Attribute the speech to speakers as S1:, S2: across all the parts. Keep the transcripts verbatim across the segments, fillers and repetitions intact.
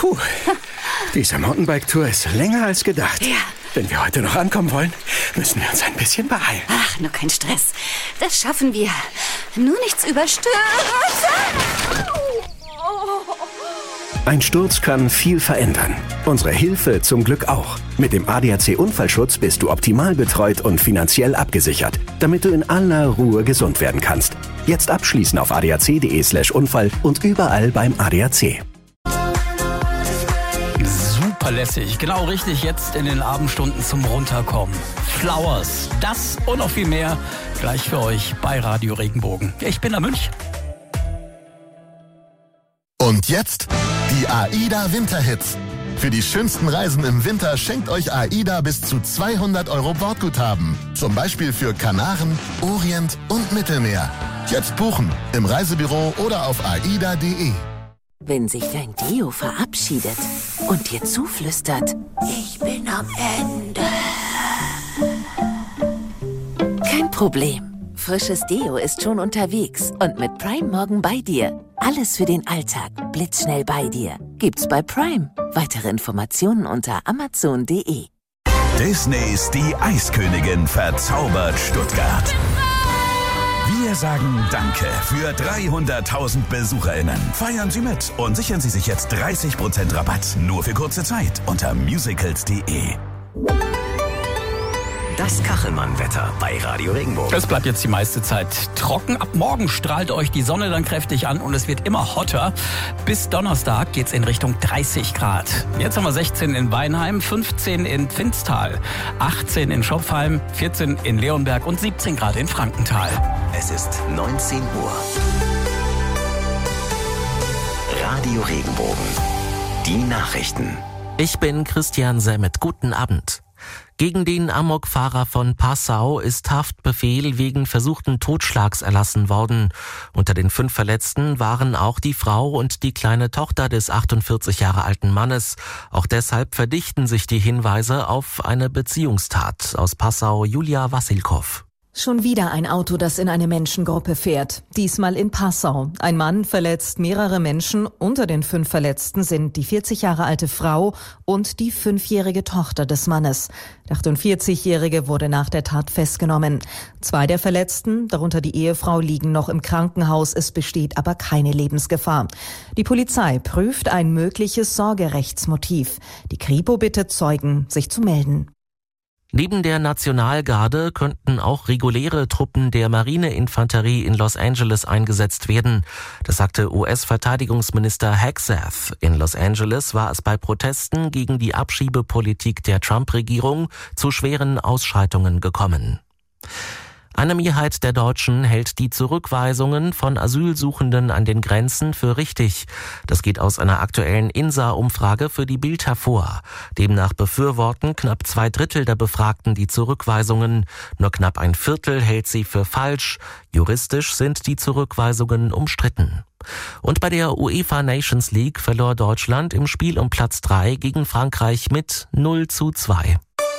S1: Puh, diese Mountainbike-Tour ist länger als gedacht.
S2: Ja.
S1: Wenn wir heute noch ankommen wollen, müssen wir uns ein bisschen beeilen.
S2: Ach, nur kein Stress. Das schaffen wir. Nur nichts überstürzen.
S1: Ein Sturz kann viel verändern. Unsere Hilfe zum Glück auch. Mit dem A D A C-Unfallschutz bist du optimal betreut und finanziell abgesichert, damit du in aller Ruhe gesund werden kannst. Jetzt abschließen auf adac.de slash Unfall und überall beim A D A C.
S3: Super lässig, genau richtig, jetzt in den Abendstunden zum Runterkommen. Flowers, das und noch viel mehr gleich für euch bei Radio Regenbogen. Ich bin der Münch.
S4: Und jetzt die AIDA Winterhits. Für die schönsten Reisen im Winter schenkt euch AIDA bis zu zweihundert Euro Bordguthaben. Zum Beispiel für Kanaren, Orient und Mittelmeer. Jetzt buchen im Reisebüro oder auf aida punkt de.
S5: Wenn sich dein Deo verabschiedet und dir zuflüstert, ich bin am Ende. Kein Problem. Frisches Deo ist schon unterwegs und mit Prime morgen bei dir. Alles für den Alltag, blitzschnell bei dir. Gibt's bei Prime. Weitere Informationen unter amazon punkt de.
S6: Disneys Die Eiskönigin verzaubert Stuttgart. Wir sagen Danke für dreihunderttausend BesucherInnen. Feiern Sie mit und sichern Sie sich jetzt dreißig Prozent Rabatt. Nur für kurze Zeit unter musicals punkt de.
S7: Das Kachelmann-Wetter bei Radio Regenbogen.
S3: Es bleibt jetzt die meiste Zeit trocken. Ab morgen strahlt euch die Sonne dann kräftig an und es wird immer hotter. Bis Donnerstag geht's in Richtung dreißig Grad. Jetzt haben wir sechzehn in Weinheim, fünfzehn in Pfinstal, achtzehn in Schopfheim, vierzehn in Leonberg und siebzehn Grad in Frankenthal.
S7: Es ist neunzehn Uhr. Radio Regenbogen. Die Nachrichten.
S8: Ich bin Christian Semmet. Guten Abend. Gegen den Amokfahrer von Passau ist Haftbefehl wegen versuchten Totschlags erlassen worden. Unter den fünf Verletzten waren auch die Frau und die kleine Tochter des achtundvierzig Jahre alten Mannes. Auch deshalb verdichten sich die Hinweise auf eine Beziehungstat. Aus Passau Julia Wassilkow.
S9: Schon wieder ein Auto, das in eine Menschengruppe fährt. Diesmal in Passau. Ein Mann verletzt mehrere Menschen. Unter den fünf Verletzten sind die vierzig Jahre alte Frau und die fünfjährige Tochter des Mannes. Der achtundvierzigjährige wurde nach der Tat festgenommen. Zwei der Verletzten, darunter die Ehefrau, liegen noch im Krankenhaus. Es besteht aber keine Lebensgefahr. Die Polizei prüft ein mögliches Sorgerechtsmotiv. Die Kripo bittet Zeugen, sich zu melden.
S8: Neben der Nationalgarde könnten auch reguläre Truppen der Marineinfanterie in Los Angeles eingesetzt werden. Das sagte U S-Verteidigungsminister Hegseth. In Los Angeles war es bei Protesten gegen die Abschiebepolitik der Trump-Regierung zu schweren Ausschreitungen gekommen. Eine Mehrheit der Deutschen hält die Zurückweisungen von Asylsuchenden an den Grenzen für richtig. Das geht aus einer aktuellen I N S A-Umfrage für die Bild hervor. Demnach befürworten knapp zwei Drittel der Befragten die Zurückweisungen. Nur knapp ein Viertel hält sie für falsch. Juristisch sind die Zurückweisungen umstritten. Und bei der UEFA Nations League verlor Deutschland im Spiel um Platz drei gegen Frankreich mit null zu zwei.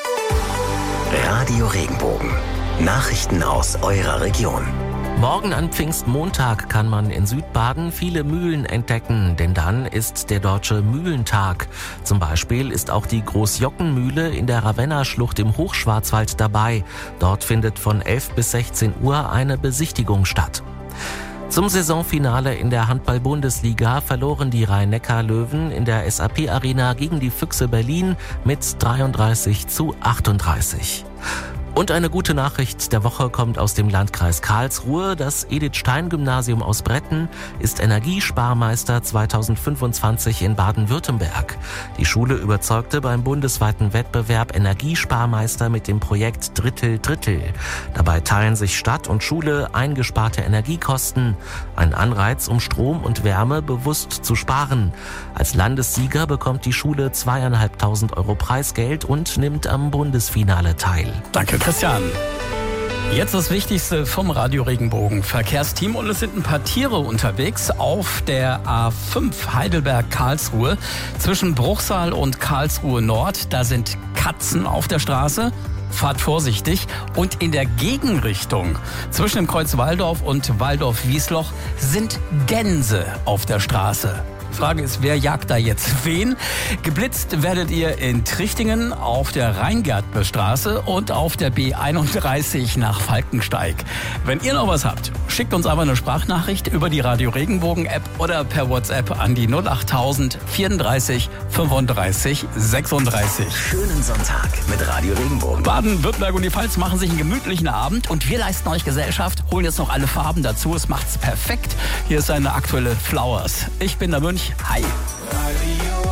S7: Radio Regenbogen. Nachrichten aus eurer Region.
S8: Morgen an Pfingstmontag kann man in Südbaden viele Mühlen entdecken, denn dann ist der Deutsche Mühlentag. Zum Beispiel ist auch die Großjockenmühle in der Ravenna-Schlucht im Hochschwarzwald dabei. Dort findet von elf bis sechzehn Uhr eine Besichtigung statt. Zum Saisonfinale in der Handball-Bundesliga verloren die Rhein-Neckar-Löwen in der S A P-Arena gegen die Füchse Berlin mit dreiunddreißig zu achtunddreißig. Und eine gute Nachricht der Woche kommt aus dem Landkreis Karlsruhe. Das Edith-Stein-Gymnasium aus Bretten ist Energiesparmeister zweitausendfünfundzwanzig in Baden-Württemberg. Die Schule überzeugte beim bundesweiten Wettbewerb Energiesparmeister mit dem Projekt Drittel Drittel. Dabei teilen sich Stadt und Schule eingesparte Energiekosten. Ein Anreiz, um Strom und Wärme bewusst zu sparen. Als Landessieger bekommt die Schule zweieinhalbtausend Euro Preisgeld und nimmt am Bundesfinale teil.
S3: Danke, Christian. Jetzt das Wichtigste vom Radio Regenbogen Verkehrsteam und es sind ein paar Tiere unterwegs auf der A fünf Heidelberg-Karlsruhe zwischen Bruchsal und Karlsruhe Nord. Da sind Katzen auf der Straße. Fahrt vorsichtig. Und in der Gegenrichtung zwischen dem Kreuz Walldorf und Walldorf-Wiesloch sind Gänse auf der Straße. Frage ist, wer jagt da jetzt wen? Geblitzt werdet ihr in Trichtingen auf der Rheingärtnerstraße und auf der B einunddreißig nach Falkensteig. Wenn ihr noch was habt, schickt uns aber eine Sprachnachricht über die Radio Regenbogen App oder per WhatsApp an die null achttausend vierunddreißig fünfunddreißig sechsunddreißig.
S7: Schönen Sonntag mit Radio Regenbogen.
S3: Baden-Württemberg und die Pfalz machen sich einen gemütlichen Abend und wir leisten euch Gesellschaft, holen jetzt noch alle Farben dazu. Es macht's perfekt. Hier ist eine aktuelle Flowers. Ich bin der Mönch. Hi.
S10: Radio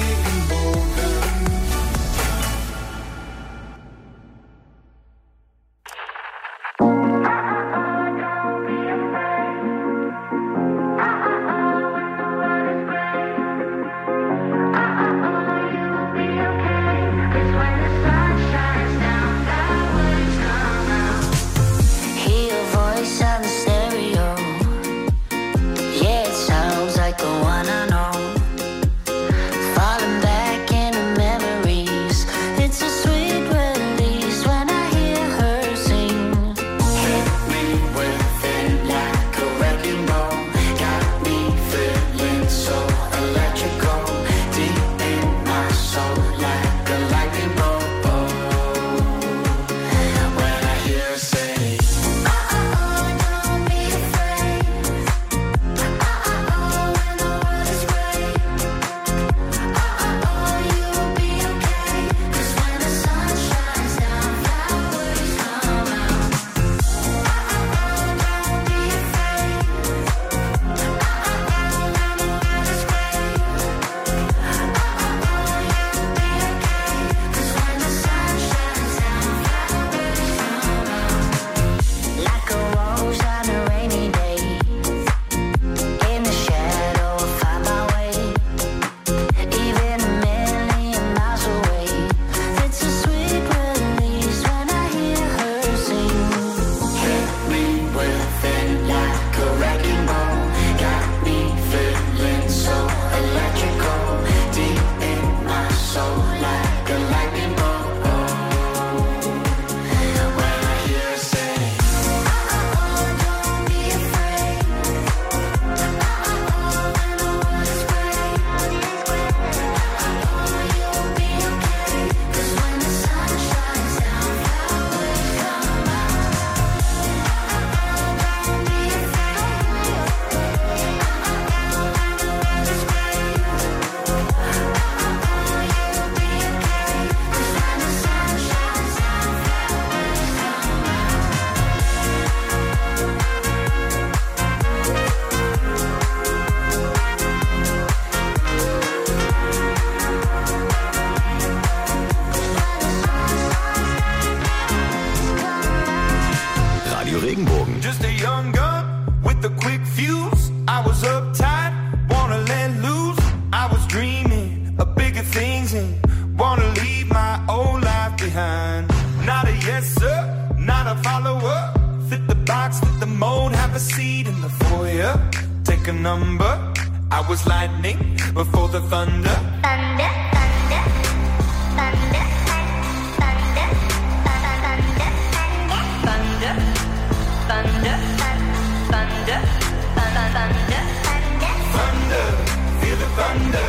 S6: Regenbogen.
S10: Just a young gun with a quick fuse. I was uptight, wanna let loose. I was dreaming of bigger things and wanna leave my old life behind. Not a yes sir, not a follower. Fit the box, fit the mold, have a seat in the foyer. Take a number. I was lightning before the thunder.
S11: Thunder, thunder, thunder, thunder, thunder, thunder, thunder, thunder, thunder, thunder,
S10: thunder, feel the thunder,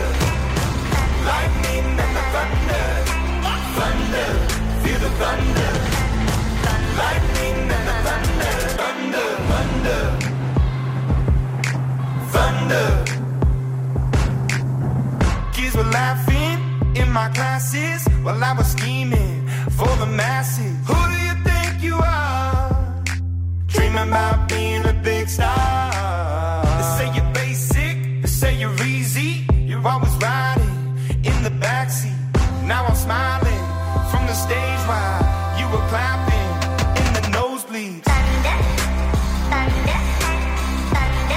S10: lightning and the thunder, thunder, feel the thunder, lightning and the thunder, thunder, thunder, thunder. Kids were laughing in my classes while I was scheming for the masses. Who do you think you are? Dreaming about being a big star. They say you're basic, they say you're easy. You're always riding in the backseat. Now I'm smiling from the stage while you were clapping in the nosebleeds.
S11: thunder, thunder, thunder,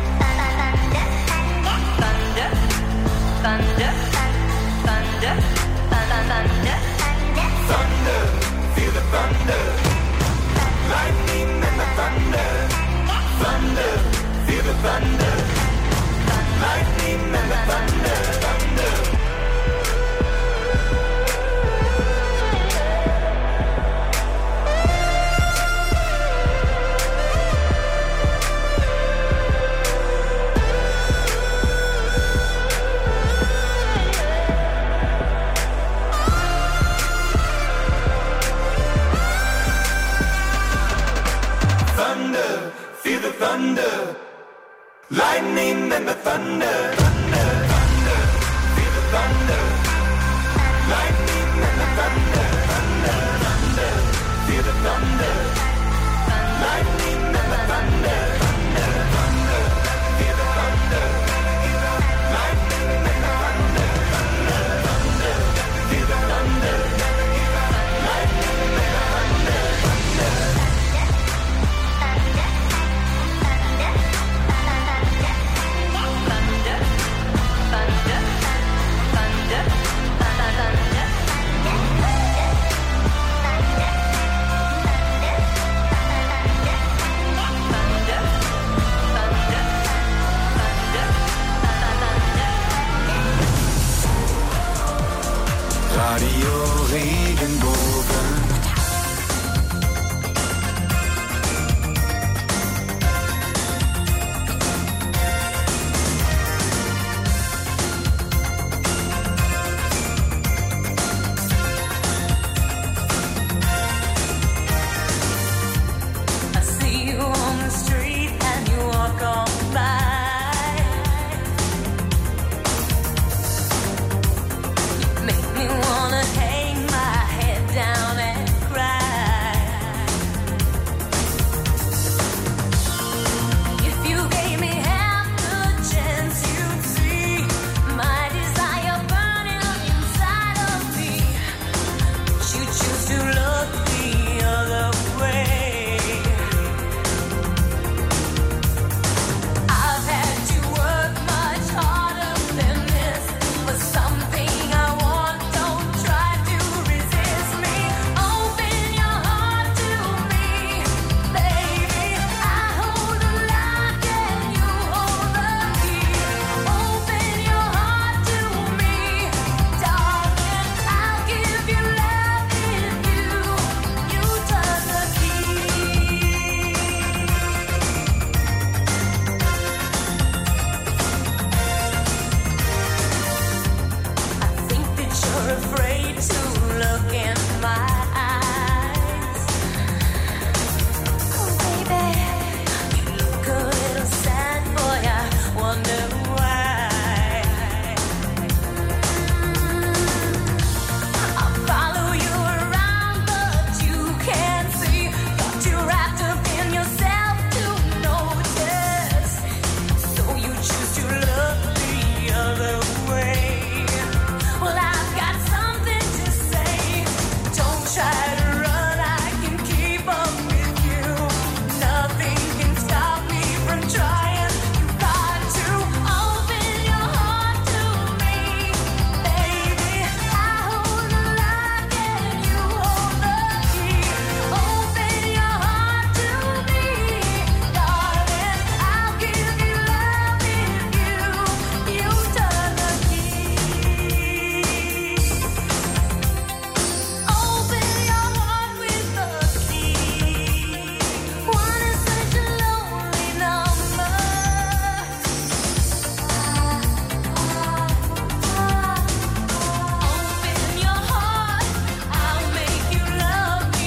S11: thunder, thunder, thunder, thunder,
S10: Thunder, feel the thunder, lightning and the thunder, thunder, feel the thunder, lightning and the thunder, thunder. thunder, thunder, thunder. Feel the thunder. Lightning and the thunder, thunder, thunder. Feel the thunder. Lightning and the thunder, thunder, thunder. Feel the thunder. Lightning and the thunder, thunder, thunder. Feel the thunder. Lightning and the thunder, thunder. Radio Regenbogen.
S12: I see you on the street and you walk on by. Make me wanna hang my head down and cry. If you gave me half the chance, you'd see my desire burning up inside of me. But you choose to look the other way. I've had to work much harder than this for something I want. Don't try to resist me. Open your heart to me, baby. I hold the lock and you hold the key. Open your heart to me, darling. I'll give you love if you you turn the key. I think that you're afraid to look in my eyes. Oh, baby, you look a little sad, boy. I wonder why. I follow you around, but you can't see. Got you wrapped up in yourself to notice. So you choose to look the other way. Well, I've got something to say. Don't try to run, I can keep up with you. Nothing can stop me from trying. You got to open your heart to me, baby. I hold the lock and you hold the key. Open your heart to me, darling. I'll give you love if you you turn the key. Open your heart with the key. One is such a lonely number. Open your heart, I'll make you love me.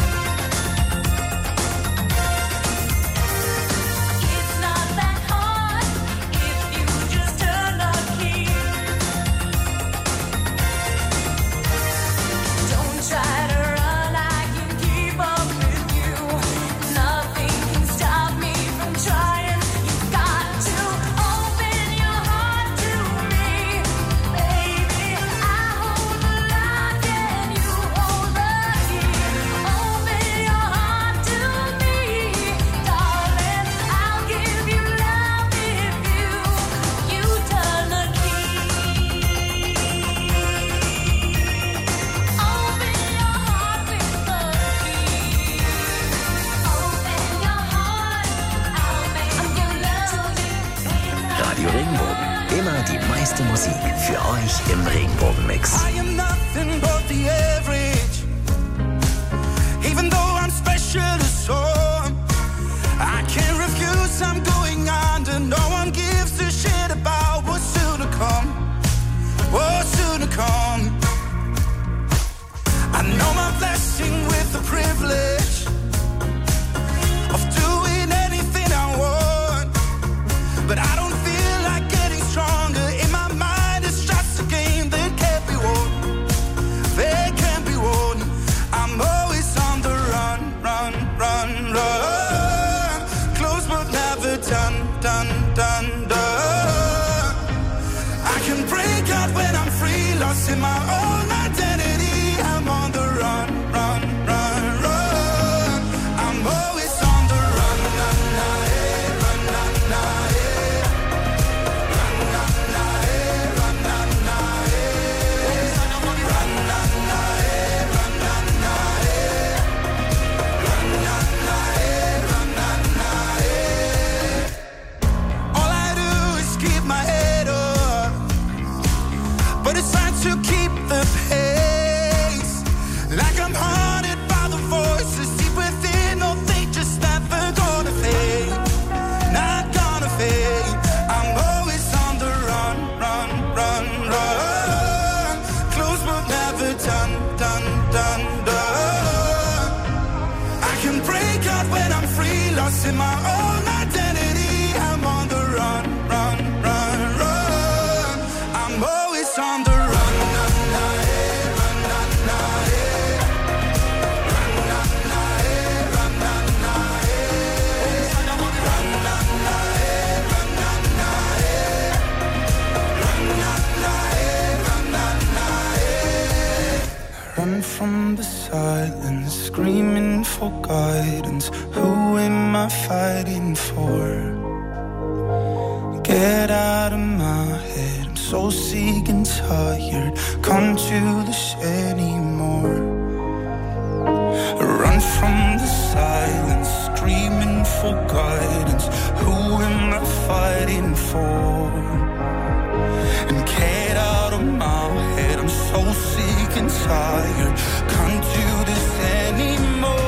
S12: It's not that hard if you just turn the key. Don't try to run, I can keep up with you. Nothing can stop me from trying. You've got to open your heart to me, baby. I hold the lock and you hold the key. Open your heart to me, darling. I'll give you love if you you turn the key. Open your heart with the key. Open your heart, I'll make you love me.
S7: Radio Regenbogen. Immer die meiste Musik für euch im Regenbogenmix.
S10: I am nothing but the average. Even though I'm special to some, I can't refuse, I'm going under. No one gives a shit about what's soon to come. What's soon to come. I know my blessing with the privilege of doing anything I want, but I don't feel like break out when I'm free, lost in my own identity. I'm on the run, run, run, run. I'm always on the run, na, na, eh, run, na, na, eh. Run, na, na, eh, run, na, na, eh. Run, na, na, eh, run, na, na, eh. Run, na, na, eh, run, na, na, eh. All I do is keep my head up, but it's hard to keep the pace. Like I'm haunted by the voices deep within. No, they just never gonna fade, not gonna fade. I'm always on the run, run, run, run. Close but never done, done, done, done. I can break out when I'm free, lost in my own identity. I'm on the run, run, run, run. I'm always on the run, na, na, eh, run, na, na, eh. Run, na, na, eh, run, na, na, eh. Run, na, na, eh, run, na, na, eh. Run, na, na, eh, run, na, na, eh. Run from the silence, screaming for guidance. Who am I fighting for? Get out of my head, I'm so sick and tired. Can't do this anymore. Run from the silence, screaming for guidance. Who am I fighting for? And get out of my head, I'm so sick and tired. Can't do this anymore.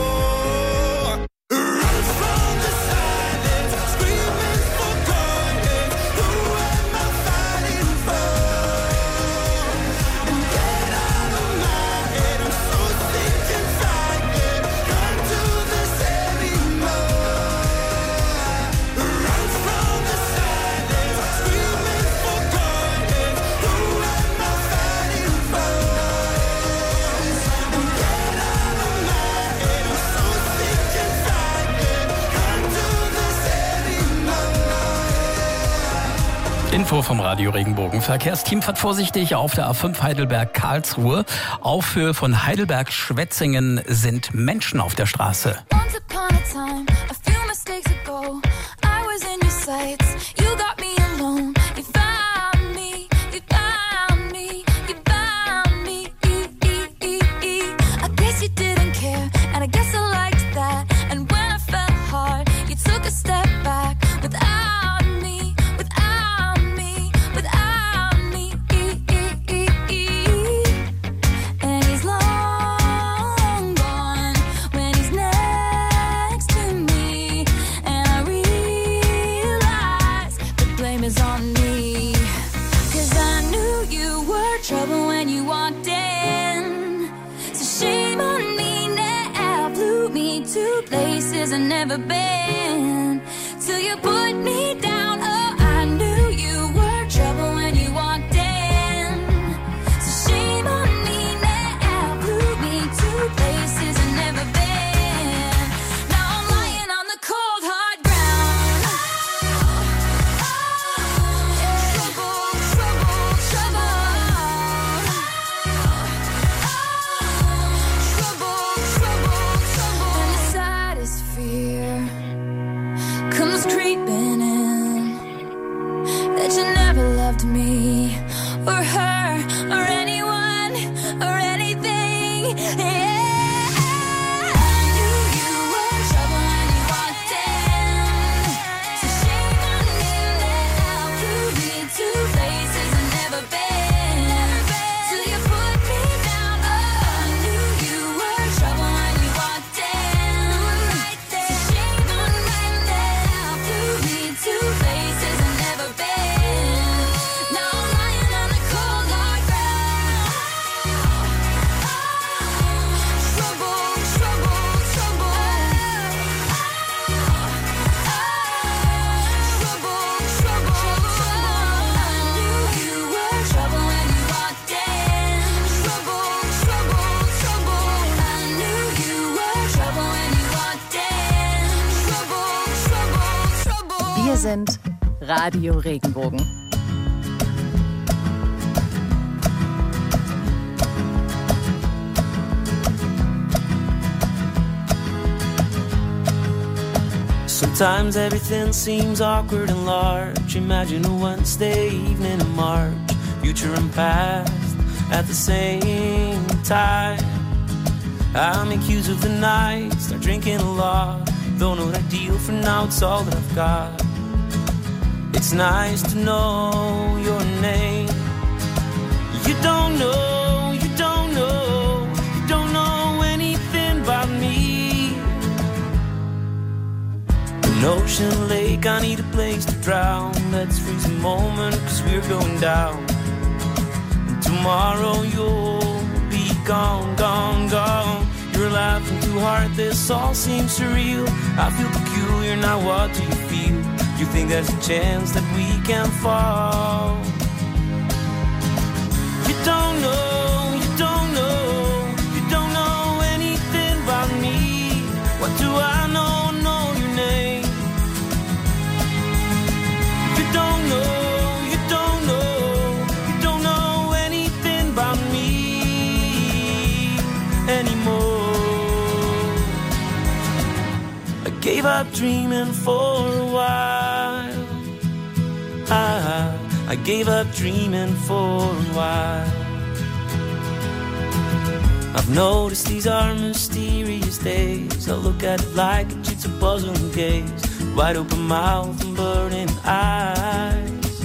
S10: Run from the silence, screaming for guidance. Who am I fighting for? And get out of my head, I'm so sick and tired. Can't do this anymore. Run from the silence, screaming for guidance. Who am I fighting for? And get out of my head, I'm so sick and tired. Can't do this anymore.
S3: Info vom Radio Regenbogen. Verkehrsteam fährt vorsichtig auf der A fünf Heidelberg-Karlsruhe. Auf Höhe von Heidelberg-Schwetzingen sind Menschen auf der Straße.
S12: Once upon a time, a few mistakes ago, I was in your sights. You got me alone. You found me. You found me. You found me. I guess you didn't care, and I guess I liked that. And when I fell hard, you took a step back without me, without me, without me. And he's long gone when he's next to me. And I realize the blame is on me. 'Cause I knew you were trouble when you walked in. So shame on me now, blew me to places I've never been. Till you put me down, oh, I knew you were trouble when you walked in. So shame on me now, blew me to places I've never been. Now I'm lying on the cold hard ground. Trouble, trouble, trouble. Trouble, trouble, trouble. And the saddest fear comes creeping in, that you never loved me or her or anyone or anything. Yeah, I knew you were trouble when you walked in. So shame on me now, blew me to places I've never been. Till you put me down, oh, I knew you were trouble when you walked in. So shame on me now, blew me to places I've never been. Now I'm lying on the cold hard ground. Trouble, trouble, trouble. Trouble, trouble, trouble. I knew you were trouble when you walked in. Trouble, trouble, trouble. I knew you were trouble when you walked in. Trouble, trouble, trouble.
S13: Wir sind Radio Regenbogen. Sometimes everything seems awkward and large. Imagine a Wednesday evening in March, future and past at the same time. I make use of the night, start drinking a lot. Though not ideal for now, it's all that I've got. It's nice to know your name. You don't know, you don't know, you don't know anything about me. An ocean lake, I need a place to drown. Let's freeze a moment, cause we're going down. And tomorrow you'll be gone, gone, gone. You're laughing too hard, this all seems surreal. I feel peculiar, now what do you feel? You think there's a chance that we can fall? You don't know, you don't know, you don't know anything about me. What do I know, know your name? You don't know, you don't know, you don't know anything about me anymore. I gave up dreaming for a while. I, I gave up dreaming for a while. I've noticed these are mysterious days. I look at it like a jigsaw puzzle and gaze. Wide open mouth and burning eyes.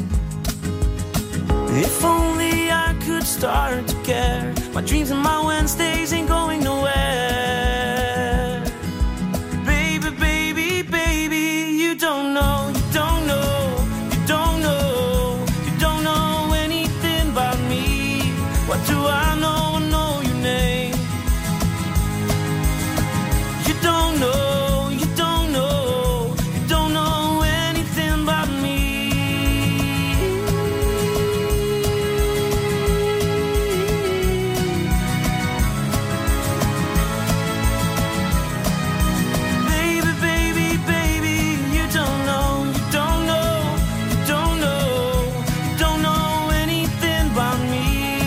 S13: If only I could start to care. My dreams and my Wednesdays ain't going nowhere. Baby, baby, baby, you don't know, you don't know, you don't know, you don't know anything about me. What do I know, I know your name. You don't know, you don't know, you don't know anything about me. Baby, baby, baby, you don't know, you don't know, you don't know, you don't know anything about me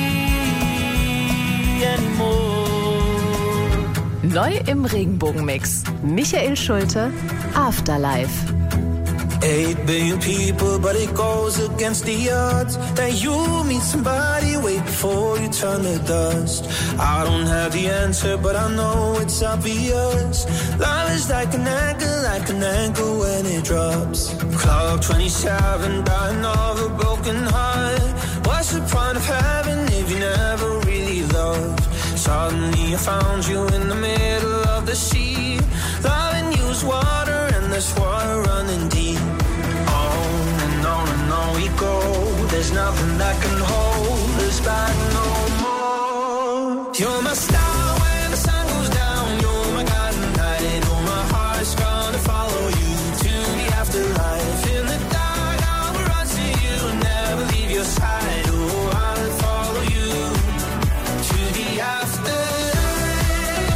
S13: anymore.
S14: Neu im Regenbogenmix. Michael Schulte, Afterlife.
S10: Eight billion people, but it goes against the odds that you meet somebody way before you turn to dust. I don't have the answer, but I know it's obvious. Love is like an anchor, like an anchor when it drops. Clock twenty-seven, dying of a broken heart. What's the point of having if you never really loved? Suddenly I found you in the middle of the sea. Loving you is water and there's water running deep. On and on and on we go. There's nothing that can hold us back no more. You're my star when the sun goes down. You're my guiding light. Oh, my heart's gonna follow you to the afterlife. In the dark I will run to you and never leave your side. Oh, I'll follow you to the afterlife.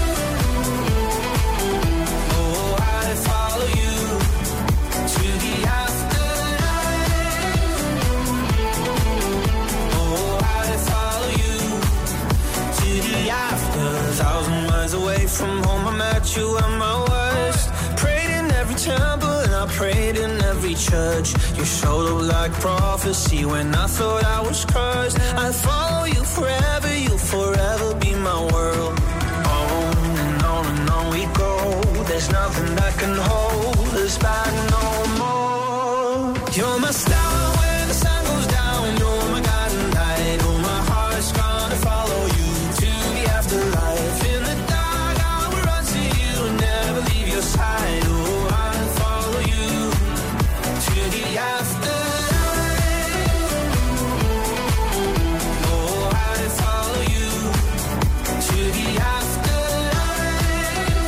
S10: Oh, I'll follow you to the afterlife. Oh, I'll follow you to the after. Thousand miles away from home, I met you at my worst. Prayed in every temple and I prayed in every church. You showed up like prophecy when I thought I was cursed. I'll follow you forever, you'll forever be my world. On and on and on we go. There's nothing that can hold us back no more. You're my star when the sun goes down. You're my guiding light. Oh, my heart's gonna follow you to the afterlife. In the dark I will run to you and never leave your side. Oh, I'll follow you to the afterlife. Oh, I'll follow you to the afterlife.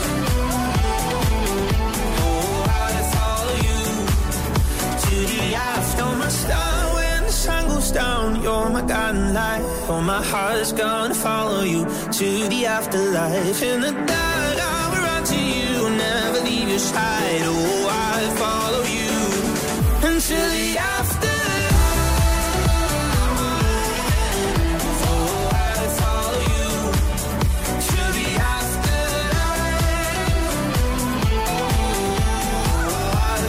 S10: Oh, I'll follow you to the after. My star when the sun goes down. You're my guiding light. Oh, my heart's gonna follow you to the afterlife. In the dark I will run to you and never leave your side. Oh, I'll follow you until the afterlife. Oh, I'll follow you to the afterlife. Oh, I'll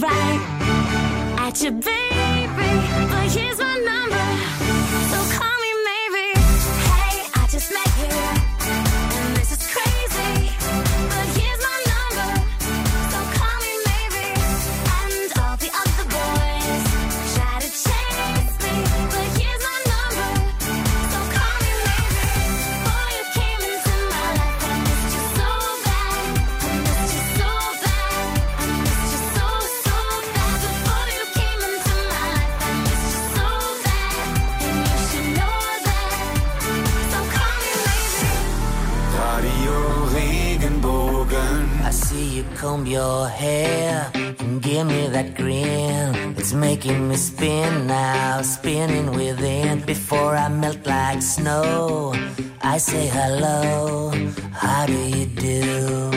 S12: cry at your baby, but here's my number, so call me maybe. Hey, I just met you, and this is crazy, but here's my number, so call me maybe. And all the other boys try to chase me, but here's my number, so call me maybe. Before you came into my life, I missed you so bad, I missed you so bad, I missed you so, so bad. Before you came into my life, I missed you so bad, and you should know that, so call me maybe.
S10: Radio Regenbogen.
S13: I see you comb your hair and give me that grin. It's making me spin now, spinning within. Before I melt like snow, I say hello, how do you do?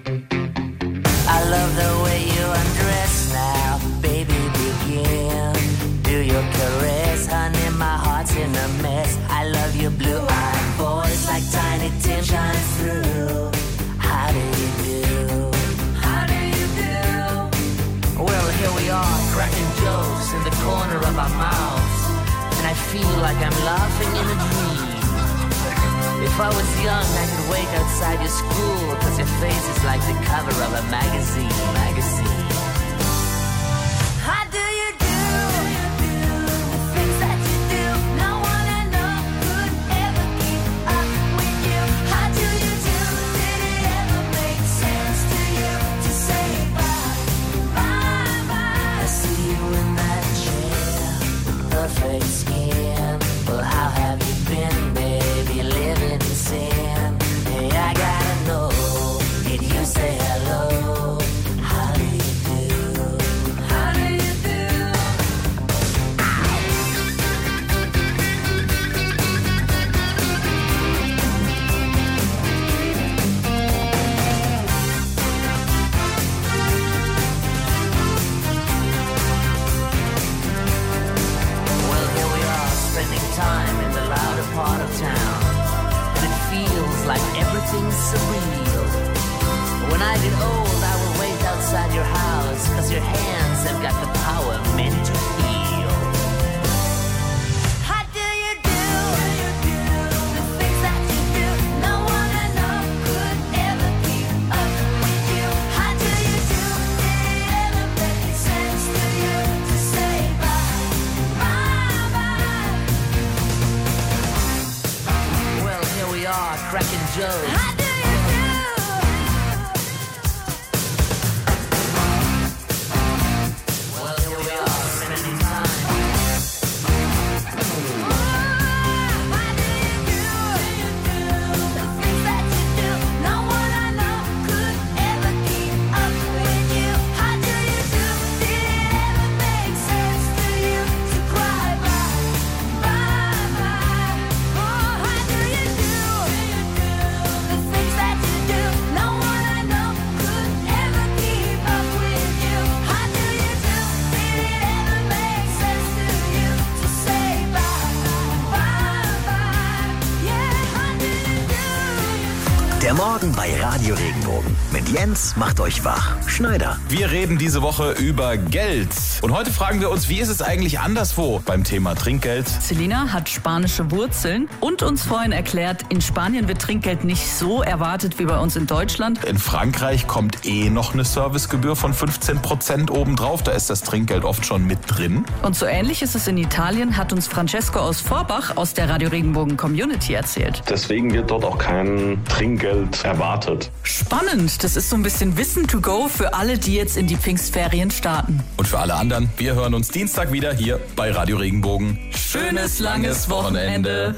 S13: I love the way you undress now, baby, begin. Do your caress, honey, my heart's in a mess. I love your blue-eyed voice like Tiny Tim shines through. How do you do? How do you do? Well, here we are, cracking jokes in the corner of our mouths, and I feel like I'm laughing in a dream. If I was young, I could wait outside your school, cause your face is like the cover of a magazine, magazine.
S12: How do you do? The things that you do, no one I know could ever keep up with you. How do you do? Did it ever make sense to you to say bye, bye, bye?
S13: I see you in that chair, with perfect skin. Well, how have you been, baby, living in sin? Hey, I gotta know, did you say hello? How do you do?
S12: How do you do?
S13: Well, here we are, spending time in the louder part of town, and it feels like everything's surreal. When I get old, I will wait outside your house, cause your hands have got the power meant to heal.
S12: How do you do? The things that you do, no one I know could ever keep up with you. How do you do? Did it ever make sense to you to say bye, bye, bye?
S13: Well, here we are, cracking jokes.
S12: How do you do?
S13: Well, here we are, spending time.
S12: How do you do? The things that you do, no one I know could ever keep up with you. How do you do? Did it ever make sense to you to cry bye, bye, bye? Oh, how do you do? The things that you do, no one I know could ever keep up with you. How do you do? Did it ever make sense to you to say bye, bye, bye? Yeah, how do you do?
S7: Der Morgen bei Radio Regenbogen mit Jens macht euch wach. Schneider.
S15: Wir reden diese Woche über Geld. Und heute fragen wir uns, wie ist es eigentlich anderswo beim Thema Trinkgeld?
S16: Selina hat spanische Wurzeln und uns vorhin erklärt, in Spanien wird Trinkgeld nicht so erwartet wie bei uns in Deutschland.
S15: In Frankreich kommt eh noch eine Servicegebühr von fünfzehn Prozent obendrauf. Da ist das Trinkgeld oft schon mit drin.
S16: Und so ähnlich ist es in Italien, hat uns Francesco aus Vorbach aus der Radio Regenbogen Community erzählt.
S17: Deswegen wird dort auch kein Trinkgeld erwartet.
S16: Spannend, das ist so ein bisschen Wissen to go für alle, die jetzt in die Pfingstferien starten.
S15: Und für alle anderen, wir hören uns Dienstag wieder hier bei Radio Regenbogen.
S16: Schönes, langes Wochenende.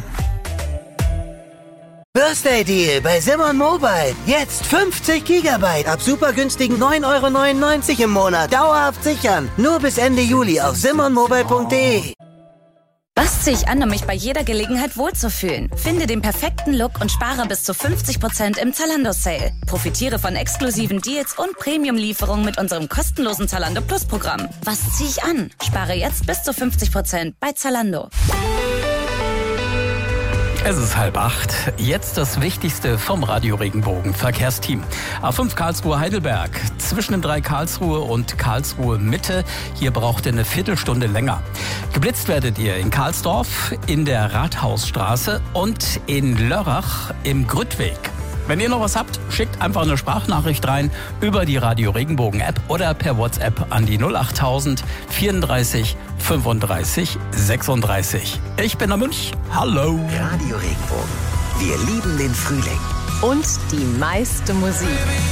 S18: Birthday Deal bei Simon Mobile. Jetzt fünfzig Gigabyte ab super günstigen neun Euro neunundneunzig im Monat. Dauerhaft sichern. Nur bis Ende Juli auf simon mobile punkt de.
S2: Was ziehe ich an, um mich bei jeder Gelegenheit wohlzufühlen? Finde den perfekten Look und spare bis zu fünfzig Prozent im Zalando-Sale. Profitiere von exklusiven Deals und Premium-Lieferungen mit unserem kostenlosen Zalando Plus-Programm. Was ziehe ich an? Spare jetzt bis zu fünfzig Prozent bei Zalando.
S3: Es ist halb acht. Jetzt das Wichtigste vom Radio Regenbogen Verkehrsteam. A fünf Karlsruhe Heidelberg. Zwischen dem drei Karlsruhe und Karlsruhe Mitte. Hier braucht ihr eine Viertelstunde länger. Geblitzt werdet ihr in Karlsdorf, in der Rathausstraße und in Lörrach im Grüttweg. Wenn ihr noch was habt, schickt einfach eine Sprachnachricht rein über die Radio Regenbogen App oder per WhatsApp an die null achttausend vierunddreißig fünfunddreißig sechsunddreißig. Ich bin der Münch. Hallo.
S7: Radio Regenbogen. Wir lieben den Frühling.
S14: Und die meiste Musik.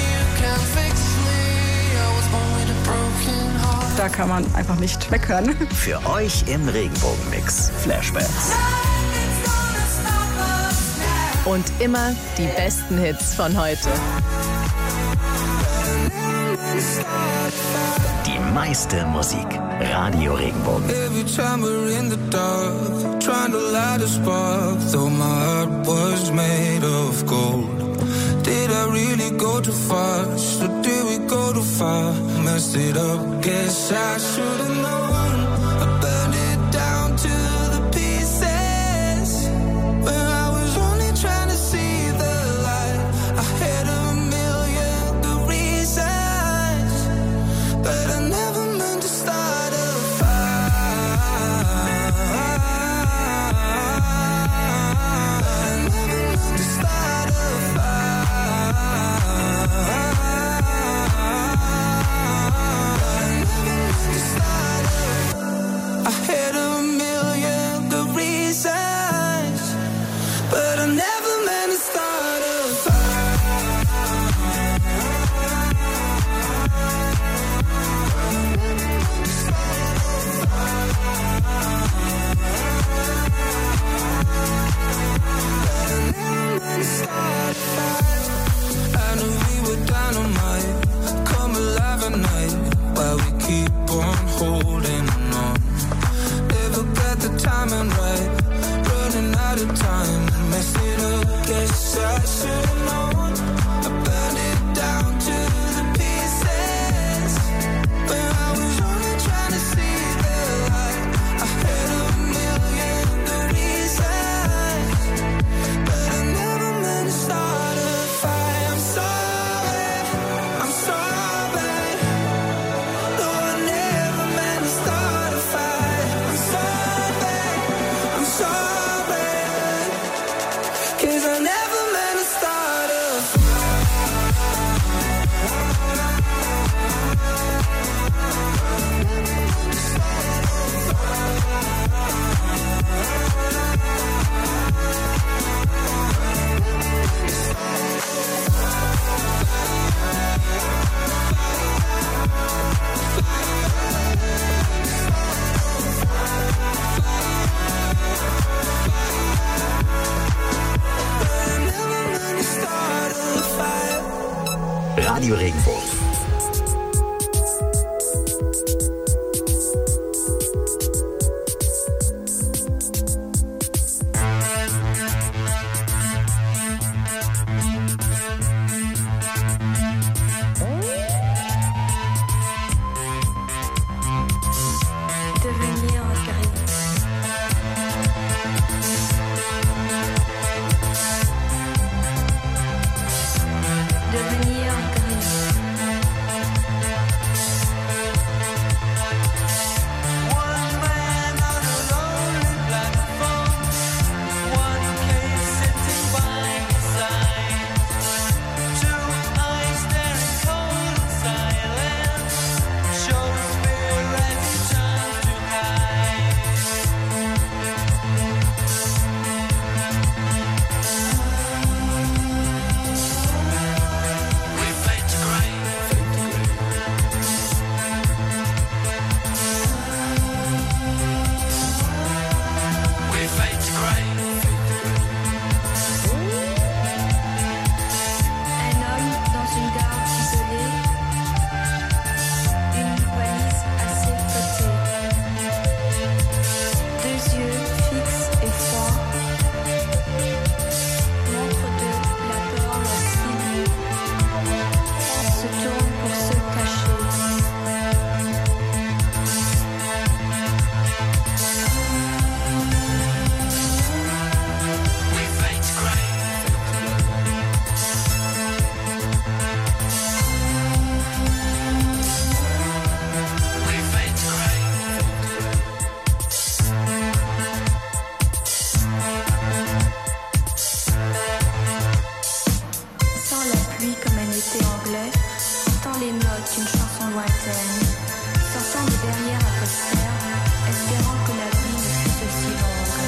S19: Da kann man einfach nicht weghören.
S7: Für euch im Regenbogenmix. Flashbacks.
S14: Und immer die besten Hits von heute.
S7: Die meiste Musik. Radio Regenbogen.
S10: Every time we're in the dark, trying to light a spark, though my heart was made of gold. Did I really go too fast, or did we go too far? Messed it up, guess I should've known. I burned it down to the pieces, when I was only trying to see the light. I had a million good reasons, but I never meant to start a fire. I never meant to start a fire. I had a million good reasons, but I never meant to start a I knew we were dynamite, come alive at night, while we keep on holding on. Never got the timing right, running out of time, messed it up, guess I should've known. I burned it down to the pieces, when I was only trying to see the light. I had a million good reasons, but I never meant to start a fight. I'm sorry, I'm sorry. No, I never meant to start a fight. I'm sorry, I'm sorry, 'cause I never meant to start a
S7: Radio Regenbogen.
S11: Devenir guerrier. Devenir
S10: We
S12: côté anglais, entend les notes d'une chanson lointaine, sortant de derrière un poster, espérant que la vie ne fût aussi longue.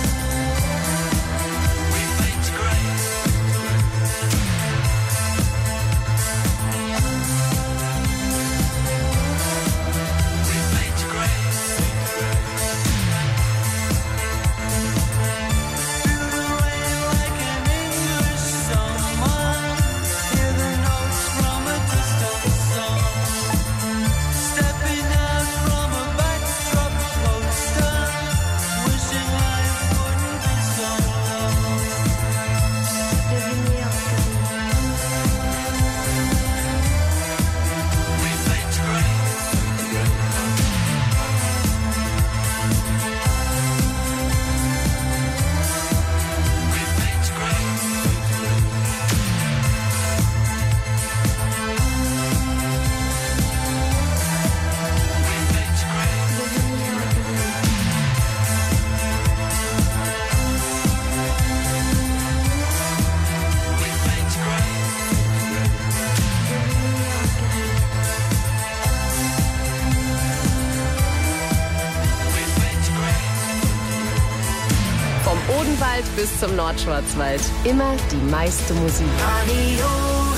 S14: Odenwald bis zum Nordschwarzwald. Immer die meiste Musik.
S12: Radio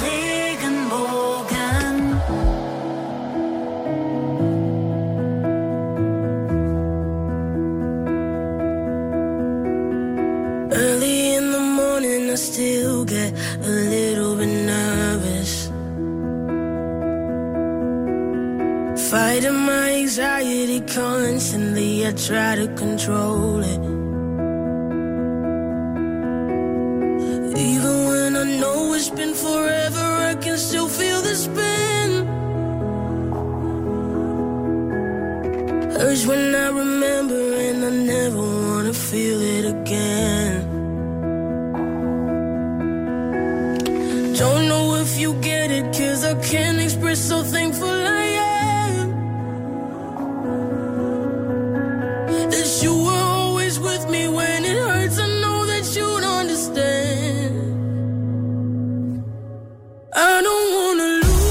S12: Regenbogen.
S20: Early in the morning I still get a little bit nervous, fighting my anxiety constantly. I try to control it. Even when I know it's been forever, I can still feel the spin. Hurts when I remember and I never wanna feel it again. Don't know if you get it, 'cause I can't express how thankful I am that you were always with me when it hurts. I know that you'd understand. I don't wanna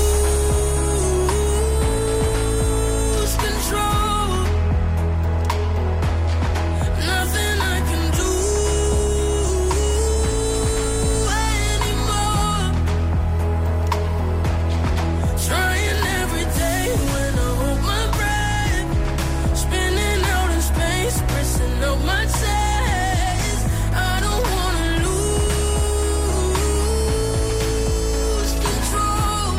S20: lose control. Nothing I can do anymore. Trying every day when I hold my breath, spinning out in space, pressing up my chest. I don't wanna lose control.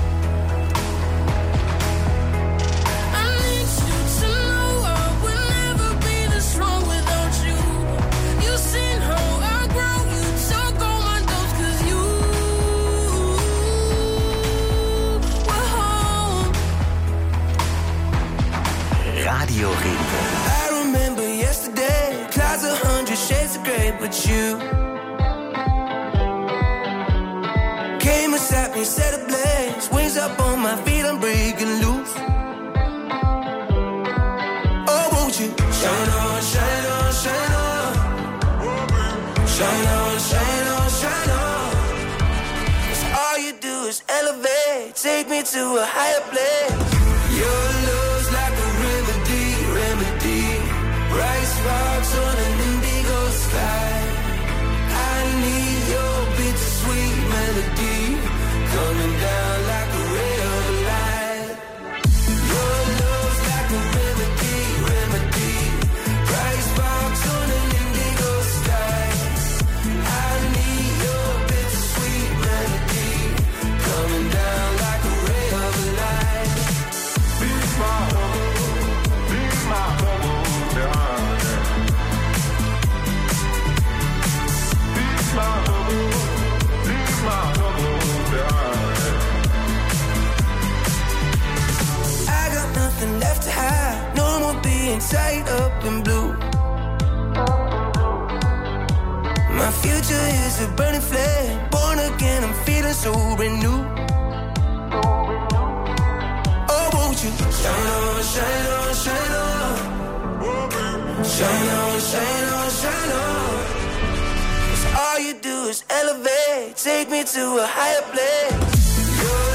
S20: I need you to know I would never be this strong without you. You've seen how I grow, you took all my dose 'cause you were home.
S7: Radio Regenbogen.
S20: I remember yesterday, clouds a hundred shades of grey, but you came and sat me, set ablaze, wings up on my feet, I'm breaking loose. Oh, won't you shine on, shine on, shine on, shine on, shine on, shine on. 'Cause all you do is elevate, take me to a higher place. Your love's like a remedy, remedy. Bright sparks on an indigo sky. I need your bittersweet melody coming down like a ray of light. Your love's like a remedy, remedy. Bright sparks on an indigo sky. I need your bittersweet melody coming down like a ray of light. Be my home, be my home, yeah. Be my home, be my home, yeah. I got nothing left to hide, no more being tied up in blue. My future is a burning flame, born again, I'm feeling so brand new. Oh, won't you shine on, shine on, shine on, shine on, shine on, shine on. 'Cause all you do is elevate, take me to a higher place. Your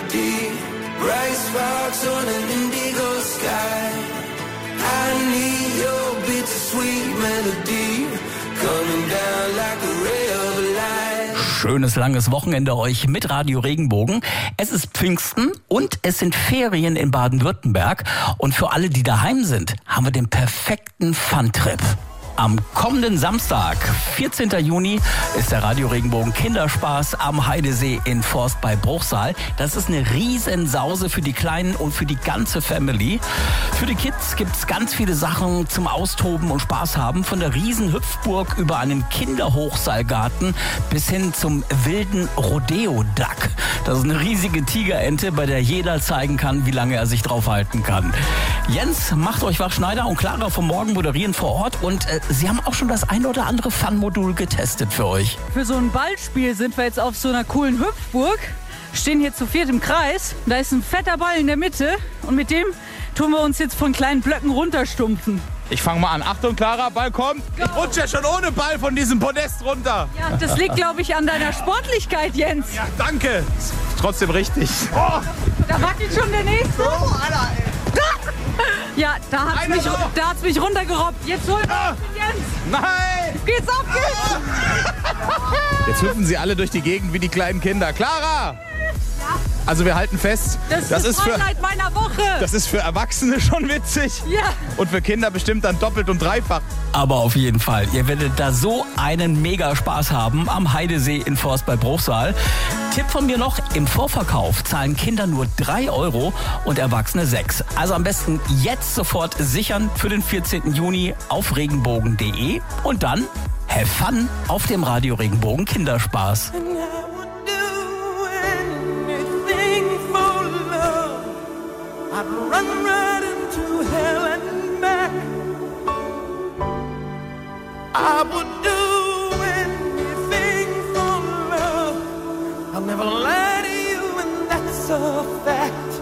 S20: melody. Bright sparks on an indigo sky. I need your bittersweet melody. Coming down like a ray of light.
S3: Schönes langes Wochenende euch mit Radio Regenbogen. Es ist Pfingsten und es sind Ferien in Baden-Württemberg. Und für alle, die daheim sind, haben wir den perfekten Fun-Trip. Am kommenden Samstag, vierzehnten Juni, ist der Radio Regenbogen Kinderspaß am Heidesee in Forst bei Bruchsal. Das ist eine Riesensause für die Kleinen und für die ganze Family. Für die Kids gibt's ganz viele Sachen zum Austoben und Spaß haben. Von der Riesenhüpfburg über einen Kinderhochseilgarten bis hin zum wilden Rodeo-Duck. Das ist eine riesige Tigerente, bei der jeder zeigen kann, wie lange er sich draufhalten kann. Jens macht euch wach, Schneider und Clara vom Morgen moderieren vor Ort und äh, sie haben auch schon das ein oder andere Fun-Modul getestet für euch.
S21: Für so ein Ballspiel sind wir jetzt auf so einer coolen Hüpfburg, stehen hier zu viert im Kreis. Da ist ein fetter Ball in der Mitte und mit dem tun wir uns jetzt von kleinen Blöcken runterstumpfen.
S22: Ich fange mal an. Achtung, Clara, Ball kommt. Go. Ich rutsche ja schon ohne Ball von diesem Podest runter.
S21: Ja, das liegt, glaube ich, an deiner Sportlichkeit, Jens.
S22: Ja, danke. Trotzdem richtig. Oh.
S21: Da wackelt schon der Nächste.
S22: Oh, Alter, ey.
S21: Ja, da hat's mich, da hat's mich runtergerobbt. Jetzt holen wir
S22: ah.
S21: den Jens.
S22: Nein.
S21: Geht's auf, geht's.
S22: Jetzt hüpfen sie alle durch die Gegend wie die kleinen Kinder. Clara! Also wir halten fest,
S21: das,
S22: das
S21: ist
S22: das
S21: Highlight
S22: für,
S21: meiner Woche.
S22: Das ist für Erwachsene schon witzig.
S21: Ja.
S22: Und für Kinder bestimmt dann doppelt und dreifach.
S3: Aber auf jeden Fall, ihr werdet da so einen Mega-Spaß haben am Heidesee in Forst bei Bruchsal. Tipp von mir noch, im Vorverkauf zahlen Kinder nur drei Euro und Erwachsene sechs. Also am besten jetzt sofort sichern für den vierzehnten Juni auf regenbogen punkt de und dann have fun auf dem Radio Regenbogen Kinderspaß.
S20: I'd run right into hell and back. I would do anything for love. I'll never lie to you, and that's a fact.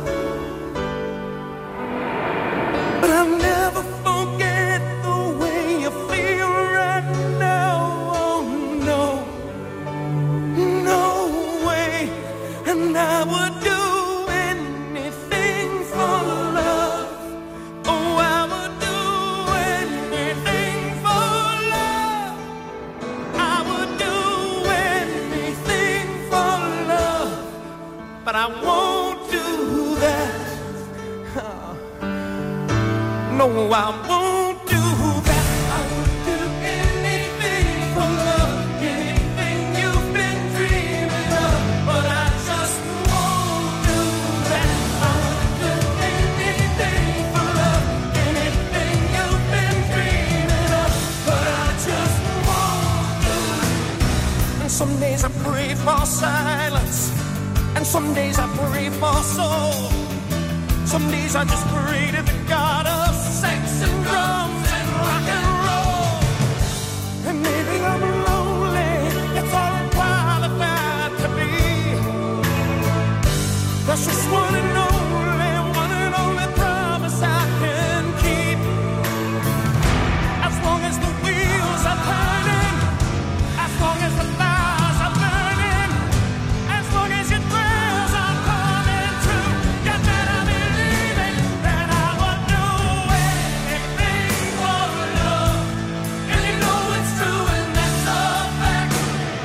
S20: But I'll never forget the way you feel right now. Oh no, no way. And I would do but I won't do that. Oh. No, I won't do that. I would do anything for love, anything you've been dreaming of, but I just won't do that. I would do anything for love, anything you've been dreaming of, but I just won't do. And some days I pray for silence, and some days I pray for soul. Some days I just pray to the God of sex and drums and rock and roll. And maybe I'm lonely, that's all I'm qualified to be. That's just one and only, one and only promise I can keep. As long as the wheels are turning, as long as the fires are burning, as long as your prayers are coming true, you better believe it, that I will do anything for love. And you know it's true, and that's a fact.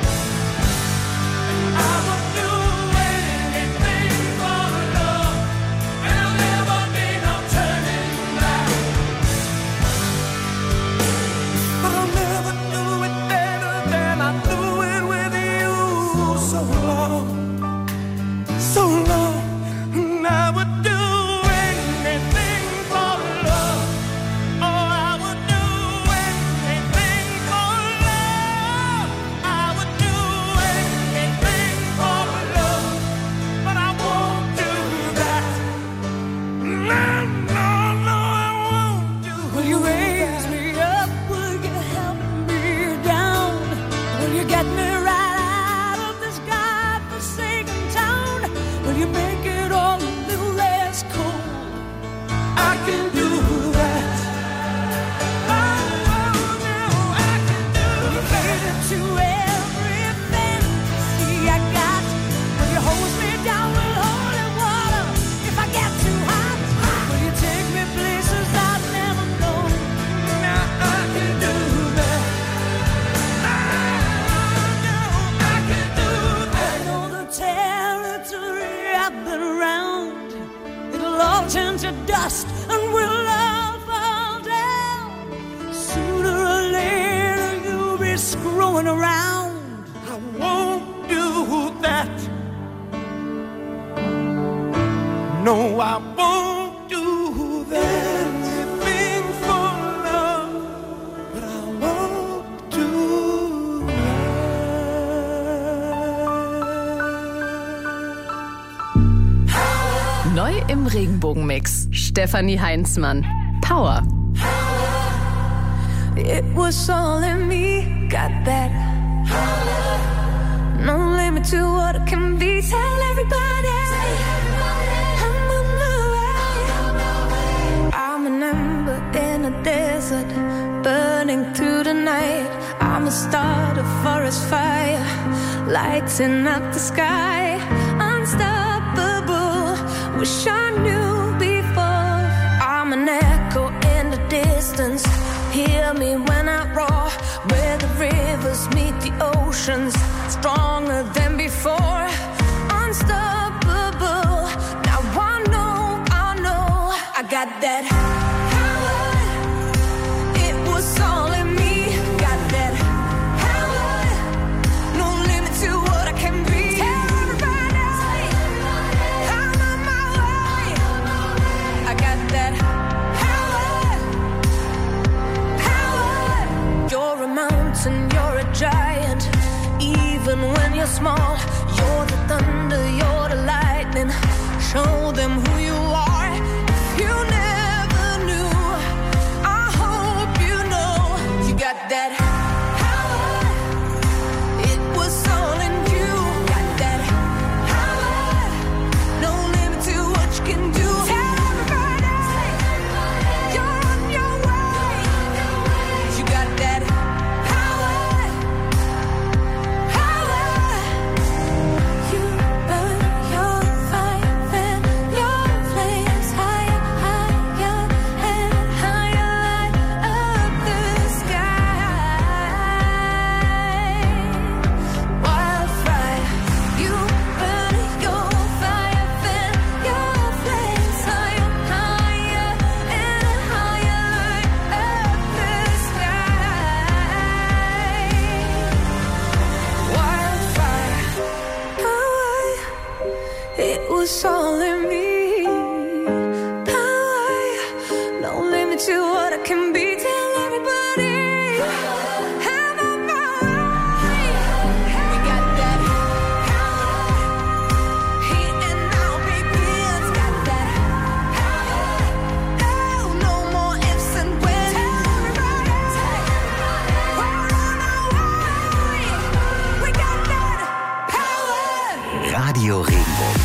S20: I will do anything for love, and there'll never be no turning back. But I'll never do it better than I do it with you. So long, so long, and I would do anything for love. Oh, I would do anything for love. I would do anything for love, but I won't do that. No, no, no, I won't do. Will you raise me up? Will you help me down? Will you get me right out of this godforsaken town? Will you make it all a little less cold? I can do that. Oh, oh, no, I can do that. To every fantasy I got, will you hold me down? Will hold
S14: Neu im Regenbogenmix. Stefanie Heinzmann. Power.
S12: It was all in me, got that. No limit to what it can be. Tell everybody, I'm on my way. I'm an ember in a desert, burning through the night. I'm a start, a forest fire, lighting up the sky. Unstoppable, wish I knew before. I'm an echo in the distance, hear me when I roar. Where the rivers meet the oceans, stronger than before. Unstoppable, now I know, I know I got that power. It was all in me, got that power. No limit to what I can be. Tell everybody, I'm on my way. I got that power, power. You're a mountain, you're a giant. Even when you're small, you're the thunder, you're the lightning. Show them who you are. If you never knew, I hope you know you got that power. It was all in you, got that power. No limit to what you can do. Tell everybody, you're on your way. You got that power, power. You burn your fire and your flames higher, higher and higher, light up the sky. Wildfire, you burn your fire and your flames higher, higher and higher, light up the sky. Wildfire, power, it was all in me. Power, no limit to what I can be. Tell everybody, I'm on my way. We got that power, here and now, baby, it's got that power. Oh, no more ifs and buts. Tell everybody, we're on our way. We got that power.
S7: Radio Regenbogen.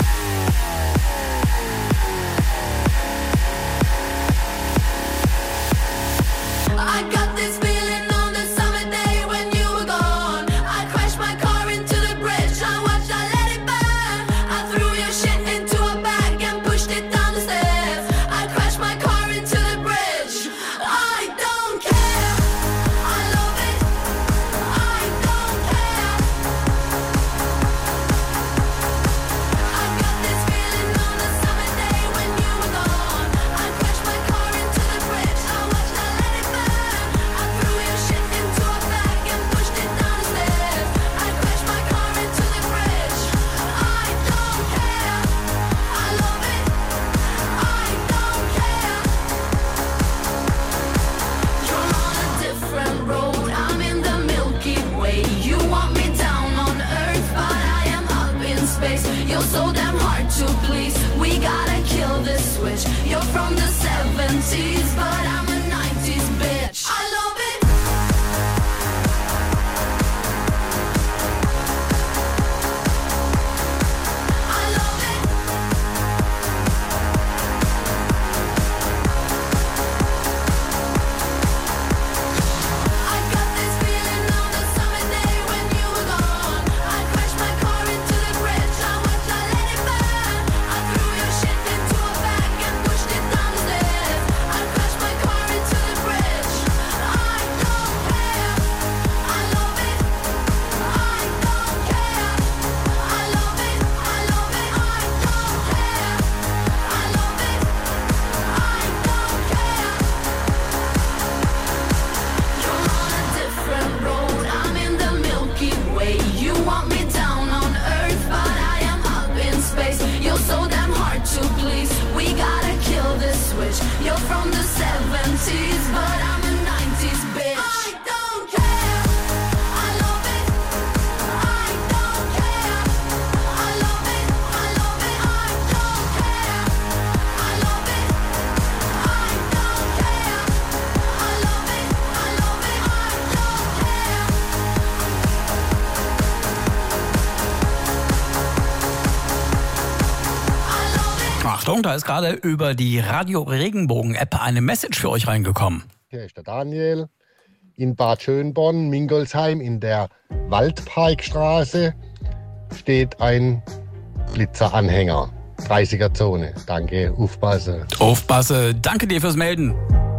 S12: I got this feeling on the summer day when you were gone. I crashed my car into the bridge. I watched, I let it burn. I threw your shit into a bag and pushed it down the stairs. I crashed my car into the bridge. I don't care. I love it. I don't care. I got this feeling on the summer day when you were gone. I crashed my car into the bridge. I watched, I let it burn. I threw your shit into a bag and pushed it down the stairs. I crashed my car into the bridge. I don't care. I love it. I don't care. You're on a different road. I'm in the Milky Way. You want me down on Earth, but I am up in space. You're so damn hard to please. We gotta kill this switch. You're from the seventies, but I'm a nineties bitch. I love it. I love it. I got this feeling on the summer day when you were gone. I crashed my car into the bridge. I watched, I let it burn. I threw your shit into a bag and pushed it down the stairs. I crashed my car
S3: Achtung, da ist gerade über die Radio Regenbogen App eine Message für euch reingekommen.
S1: Hier ist der Daniel. In Bad Schönborn, Mingolsheim, in der Waldparkstraße steht ein Blitzeranhänger. dreißiger Zone. Danke, aufpassen.
S3: Aufpasse, danke dir fürs Melden.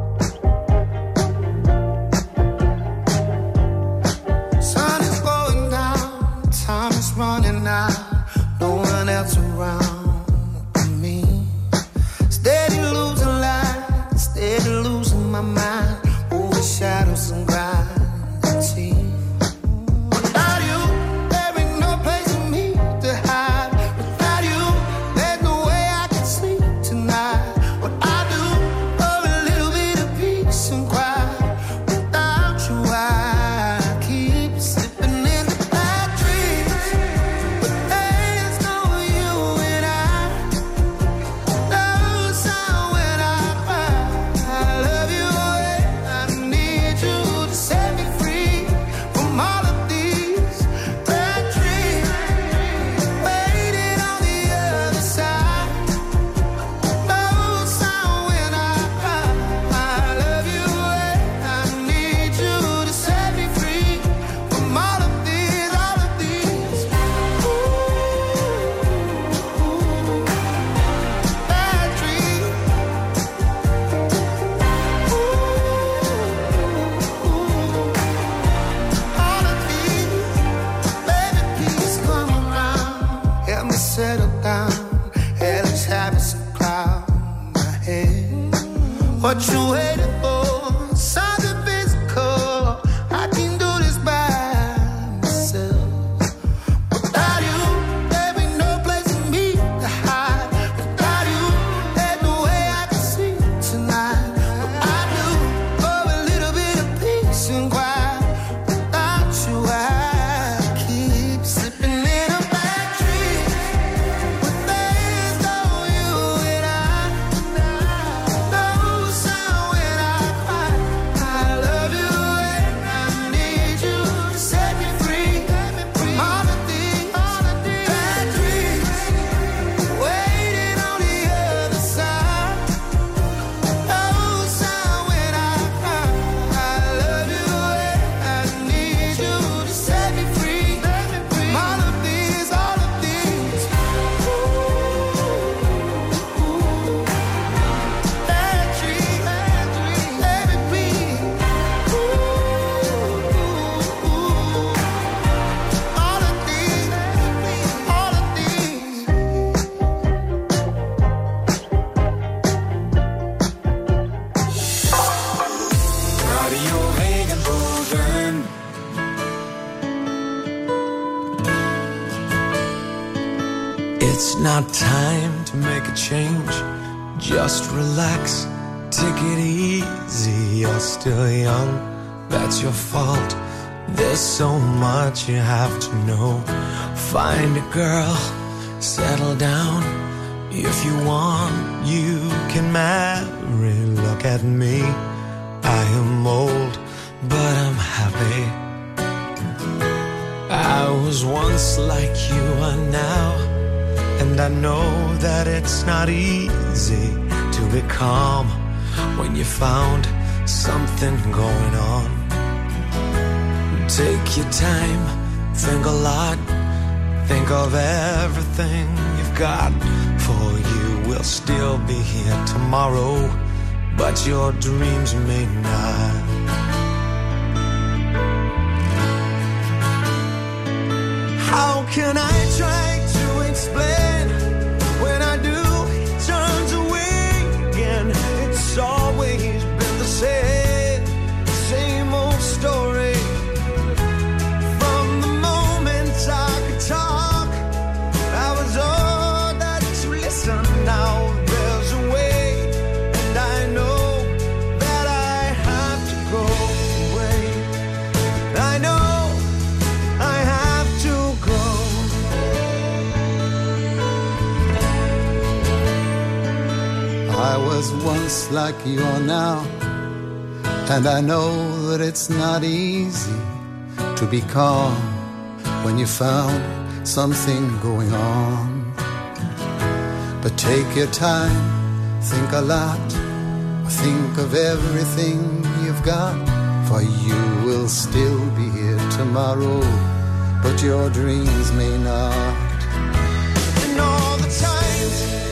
S10: Sun is going down, time is running out, no one else around me. Steady losing light, steady losing my mind, over shadows and gravity. Without you, there ain't no place for me to hide. Without you, there's no way I can sleep tonight. What I do for a little bit of peace and quiet. Without you, I keep slipping into bad dreams. But there's no you and I. No sound when I cry. I love you, I need you to set me free from all of these bad dreams. Waiting on the other side. No sound when I cry. I love you, I need you to set me free from all of these, all of these bad dreams. All of these, baby, please come around. Help me settle down. Hellish habits and cloud my head. What you waiting for? Something physical. I can do this by myself. Without you, there ain't no place for me to hide. Without you, there's no way I can sleep tonight. What I do for a little bit of peace and quiet. Without you, I keep slipping in a bad dream. But there's no you and I. No sound when I cry. I love you and I need you to set me free from all of these bad dreams. Waiting on the other side. No sound when I cry. I love you and I need you to set me free from all of these, all of these bad dreams. Let me breathe. All of these, all of these. Radio Regenbogen.
S20: It's not time to make a change. Just relax, take it easy. You're still young, that's your fault. There's so much you have to know. Find a girl, settle down. If you want, you can marry. Look at me, I am old, but I'm happy. I was once like you are now, and I know that it's not easy to be calm when you found something going on. Take your time, think a lot, think of everything you've got. For you will still be here tomorrow, but your dreams may not. How can I try to explain when I do, he turns away again? It's always been the same, same old story. From the moment I could talk, I was all that to listen. Now there's a way, and I know that I have to go away. I know I have to go.
S4: I was once like you are now, and I know that it's not easy to be calm when you found something going on. But take your time, think a lot, think of everything you've got, for you will still be here tomorrow, but your dreams may not.
S10: And all the times